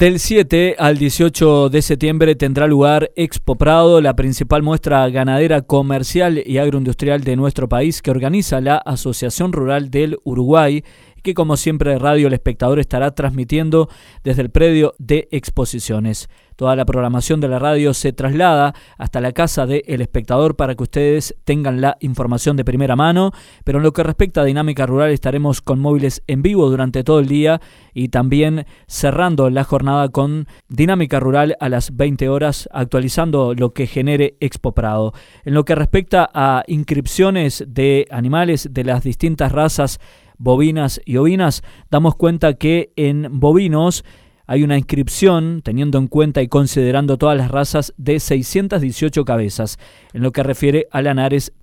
Del 7 al 18 de septiembre tendrá lugar Expo Prado, la principal muestra ganadera, comercial y agroindustrial de nuestro país, que organiza la Asociación Rural del Uruguay, que como siempre Radio El Espectador estará transmitiendo desde el predio de exposiciones. Toda la programación de la radio se traslada hasta la casa de El Espectador para que ustedes tengan la información de primera mano, pero en lo que respecta a Dinámica Rural estaremos con móviles en vivo durante todo el día y también cerrando la jornada con Dinámica Rural a las 20 horas, actualizando lo que genere Expo Prado. En lo que respecta a inscripciones de animales de las distintas razas bovinas y ovinas, damos cuenta que en bovinos hay una inscripción, teniendo en cuenta y considerando todas las razas, de 618 cabezas. En lo que refiere a lanares,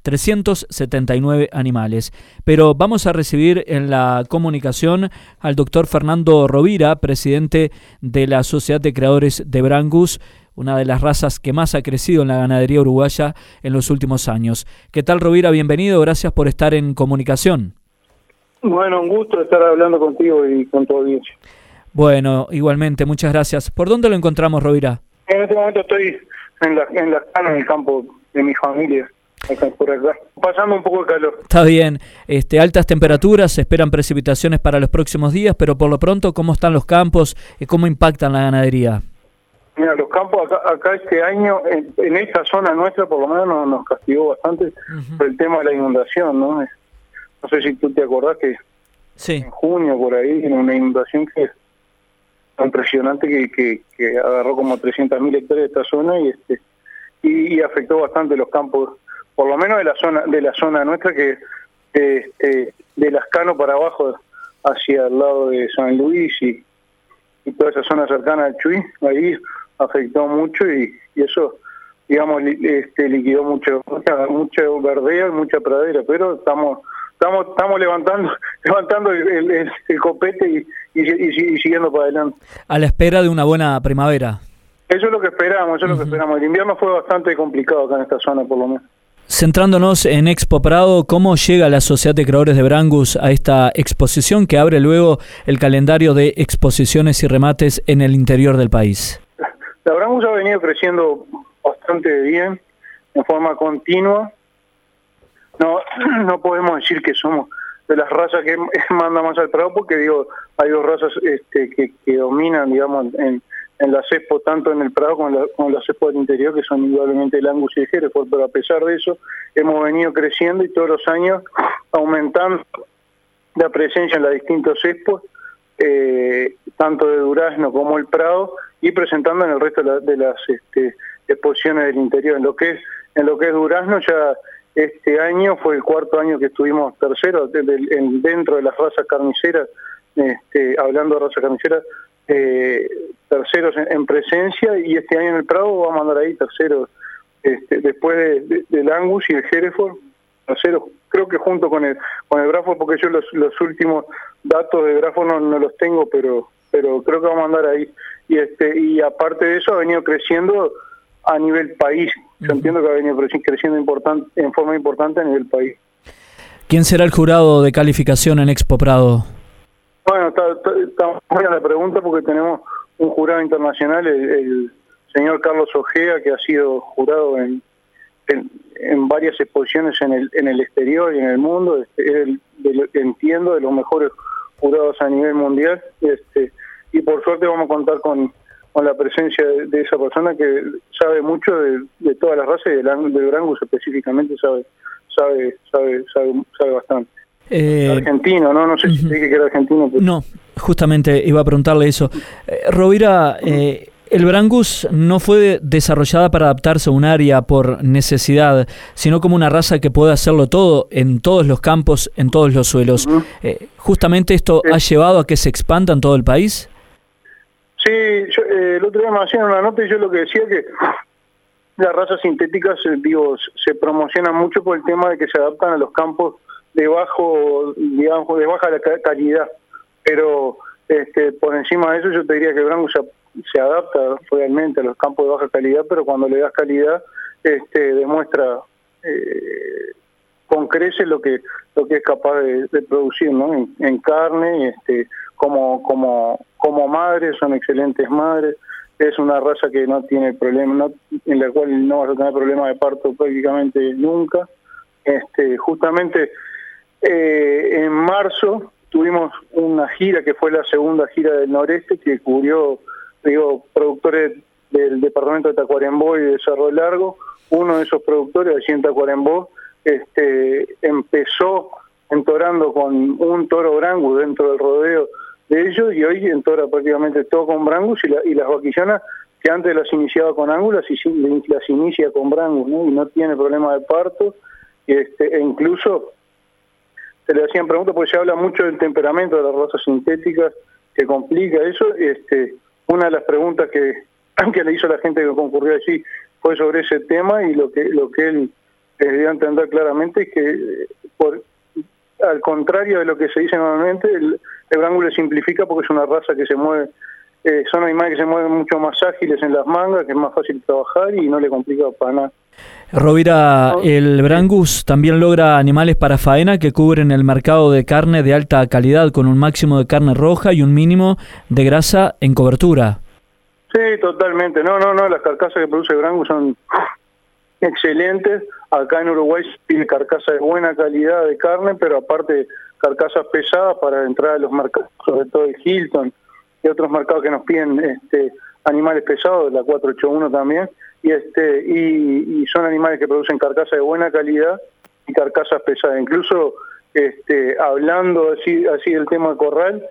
379 animales. Pero vamos a recibir en la comunicación al doctor Fernando Rovira, presidente de la Sociedad de Creadores de Brangus, una de las razas que más ha crecido en la ganadería uruguaya en los últimos años. ¿Qué tal, Rovira? Bienvenido, gracias por estar en comunicación. Bueno, un gusto estar hablando contigo y con tu audiencia. Bueno, igualmente, muchas gracias. ¿Por dónde lo encontramos, Rovira? En este momento estoy en la cana, en el campo de mi familia, acá por acá, pasando un poco de calor. Está bien, altas temperaturas, se esperan precipitaciones para los próximos días, pero por lo pronto, ¿cómo están los campos y cómo impactan la ganadería? Mira, los campos acá este año, en esta zona nuestra por lo menos nos castigó bastante por el tema de la inundación, ¿no? No sé si tú te acordás que sí, en junio por ahí, en una inundación que impresionante que agarró como 300.000 hectáreas de esta zona y afectó bastante los campos, por lo menos de la zona nuestra, que de Lascano para abajo hacia el lado de San Luis y toda esa zona cercana al Chuy, ahí afectó mucho y eso, digamos, liquidó mucha verdea y mucha pradera, pero estamos levantando el copete y siguiendo para adelante. A la espera de una buena primavera. Eso es lo que esperamos, El invierno fue bastante complicado acá en esta zona, por lo menos. Centrándonos en Expo Prado, ¿cómo llega la Sociedad de Creadores de Brangus a esta exposición que abre luego el calendario de exposiciones y remates en el interior del país? La Brangus ha venido creciendo bastante bien, en forma continua. No podemos decir que somos de las razas que manda más al Prado, porque hay dos razas que dominan, digamos, en las Expo, tanto en el Prado como en las Expo del interior, que son indudablemente el Angus y el Hereford, pero a pesar de eso hemos venido creciendo y todos los años aumentando la presencia en las distintas Expos, tanto de Durazno como el Prado, y presentando en el resto de las exposiciones del interior. En lo que es Durazno, ya este año fue el cuarto año que estuvimos terceros dentro de las razas carniceras, hablando de razas carniceras, terceros en presencia, y este año en el Prado vamos a andar ahí terceros, después del Angus y el Hereford, terceros, creo que junto con el Braford, porque yo los últimos datos de Braford no los tengo, pero creo que vamos a andar ahí, y aparte de eso ha venido creciendo a nivel país. Yo entiendo que ha venido creciendo en forma importante a nivel país. ¿Quién será el jurado de calificación en Expo Prado? Bueno, está buena la pregunta, porque tenemos un jurado internacional, el señor Carlos Ojea, que ha sido jurado en varias exposiciones en el exterior y en el mundo. Entiendo, de los mejores jurados a nivel mundial, y por suerte vamos a contar con la presencia de esa persona que sabe mucho de todas las razas, y del Brangus específicamente sabe bastante. Argentino, ¿no? No sé si te dije que era argentino. Pero... No, justamente iba a preguntarle eso. Rovira, el Brangus no fue desarrollada para adaptarse a un área por necesidad, sino como una raza que puede hacerlo todo, en todos los campos, en todos los suelos. ¿Justamente esto ha llevado a que se expanda en todo el país? Sí, el otro día me hacían una nota y yo lo que decía que las razas sintéticas, se promocionan mucho por el tema de que se adaptan a los campos de baja calidad, pero por encima de eso yo te diría que el Brangus se adapta realmente a los campos de baja calidad, pero cuando le das calidad demuestra con creces lo que es capaz de producir, ¿no? En carne, como como madres, son excelentes madres. Es una raza que no tiene problema, en la cual no vas a tener problema de parto prácticamente nunca. Justamente en marzo tuvimos una gira que fue la segunda gira del Noreste, que cubrió, productores del departamento de Tacuarembó y de Cerro Largo. Uno de esos productores, allí en Tacuarembó, empezó entorando con un toro brangus dentro del rodeo de ellos, y hoy entora prácticamente todo con brangus, y las vaquillonas que antes las iniciaba con ángulas y las inicia con brangus, ¿no? Y no tiene problema de parto, e incluso se le hacían preguntas porque se habla mucho del temperamento de las razas sintéticas, que complica eso. Una de las preguntas que le hizo la gente que concurrió allí fue sobre ese tema, y lo que él dio a entender claramente es que al contrario de lo que se dice normalmente, el brangus le simplifica porque es una raza que se mueve, son animales que se mueven mucho más ágiles en las mangas, que es más fácil trabajar y no le complica para nada. Rovira, el brangus también logra animales para faena que cubren el mercado de carne de alta calidad, con un máximo de carne roja y un mínimo de grasa en cobertura. Sí, totalmente. No, las carcasas que produce brangus son excelentes. Acá en Uruguay tiene carcasas de buena calidad de carne, pero aparte carcasas pesadas para entrar a los mercados, sobre todo el Hilton y otros mercados que nos piden animales pesados, la 481 también, y son animales que producen carcasas de buena calidad y carcasas pesadas. Incluso hablando así del tema corral,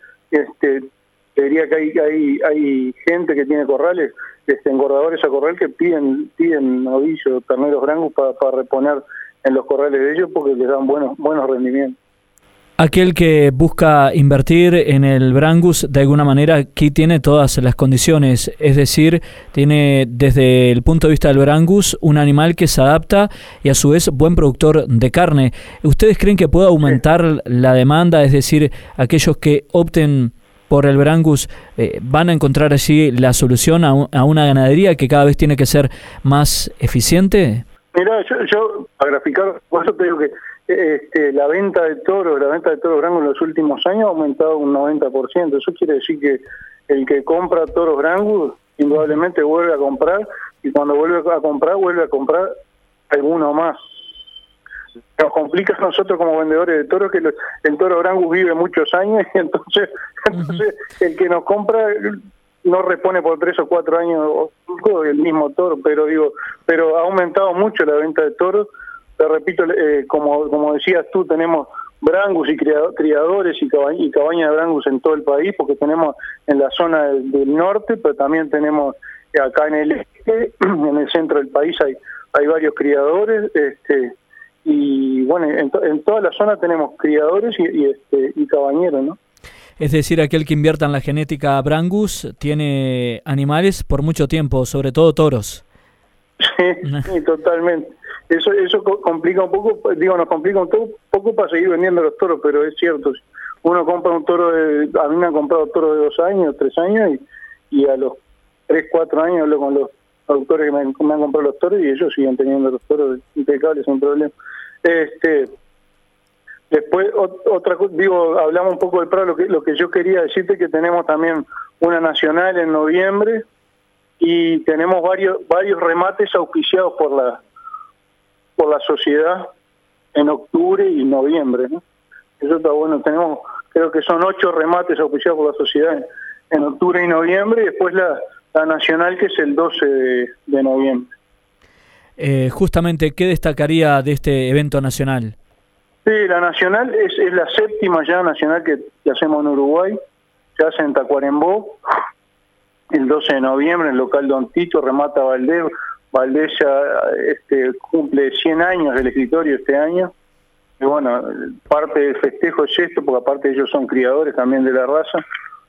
diría que hay gente que tiene corrales, engordadores a corral, que piden novillos, terneros brangus para reponer en los corrales de ellos, porque les dan buenos rendimientos. Aquel que busca invertir en el brangus, de alguna manera, aquí tiene todas las condiciones, es decir, tiene desde el punto de vista del brangus un animal que se adapta y a su vez buen productor de carne. ¿Ustedes creen que puede aumentar la demanda? Es decir, aquellos que opten por el brangus van a encontrar allí la solución a una ganadería que cada vez tiene que ser más eficiente. Mirá, yo para graficar, por eso te digo que la venta de toros brangus en los últimos años ha aumentado un 90%. Eso quiere decir que el que compra toros brangus indudablemente vuelve a comprar, y cuando vuelve a comprar alguno más. Nos complica a nosotros como vendedores de toros que el toro brangus vive muchos años, y entonces el que nos compra no repone por 3 o 4 años el mismo toro, pero ha aumentado mucho la venta de toros. Te repito, como decías tú, tenemos brangus y criadores y cabañas de brangus en todo el país, porque tenemos en la zona del norte, pero también tenemos acá en el este, en el centro del país hay varios criadores, y bueno, en toda la zona tenemos criadores y cabañeros, ¿no? Es decir, aquel que invierta en la genética brangus tiene animales por mucho tiempo, sobre todo toros. Sí, totalmente. Eso complica un poco, nos complica un poco para seguir vendiendo los toros, pero es cierto. Uno compra un toro a mí me han comprado toros de 2 años, 3 años, y a los 3, 4 años hablo con los productores que me han comprado los toros, y ellos siguen teniendo los toros impecables, sin problema. Después, otra cosa, hablamos un poco del prado, lo que yo quería decirte, que tenemos también una nacional en noviembre, y tenemos varios remates auspiciados por la sociedad en octubre y noviembre, ¿no? Eso está bueno. Creo que son 8 remates auspiciados por la sociedad en octubre y noviembre, y después la nacional, que es el 12 de noviembre. Justamente, ¿qué destacaría de este evento nacional? Sí, la nacional es la 7ª ya nacional que hacemos en Uruguay. Se hace en Tacuarembó el 12 de noviembre, en el local Don Tito, remata Valdés. Valdés ya cumple 100 años del escritorio este año. Y bueno, parte del festejo es esto, porque aparte ellos son criadores también de la raza.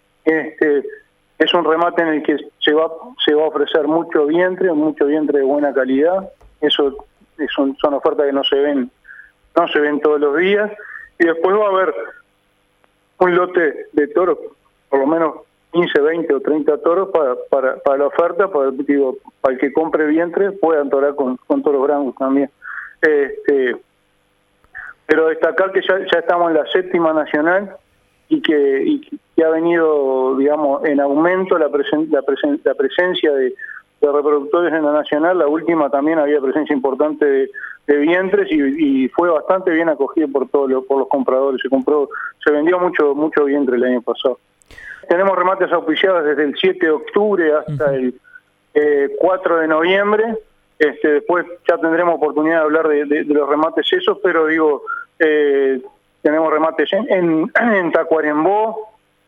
Es un remate en el que se va a ofrecer mucho vientre de buena calidad. Eso son ofertas que no se ven todos los días. Y después va a haber un lote de toros, por lo menos 15, 20 o 30 toros para la oferta, para el que compre vientre pueda entorar con toros brangus también. Pero destacar que ya estamos en la 7ª nacional, y que ha venido, digamos, en aumento la presencia de reproductores en la nacional. La última también había presencia importante de vientres y fue bastante bien acogido por los compradores. Se vendió mucho vientre el año pasado. Tenemos remates auspiciados desde el 7 de octubre hasta el 4 de noviembre. Después ya tendremos oportunidad de hablar de los remates esos, pero digo, tenemos remates en Tacuarembó,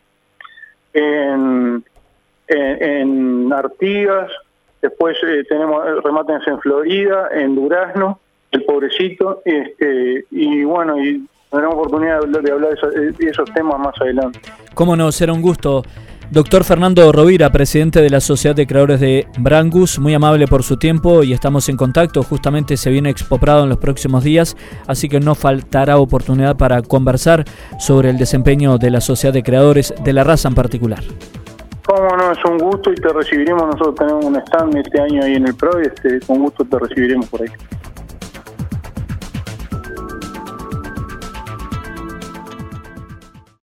en Artigas, después tenemos remates en Florida, en Durazno, el Pobrecito, y bueno, y tendremos oportunidad de hablar de esos temas más adelante. Cómo no, será un gusto. Doctor Fernando Rovira, presidente de la Sociedad de Creadores de Brangus, muy amable por su tiempo y estamos en contacto. Justamente se viene Expo Prado en los próximos días, así que no faltará oportunidad para conversar sobre el desempeño de la Sociedad de Creadores de la raza en particular. Cómo no, es un gusto y te recibiremos. Nosotros tenemos un stand este año ahí en el PRO y con gusto te recibiremos por ahí.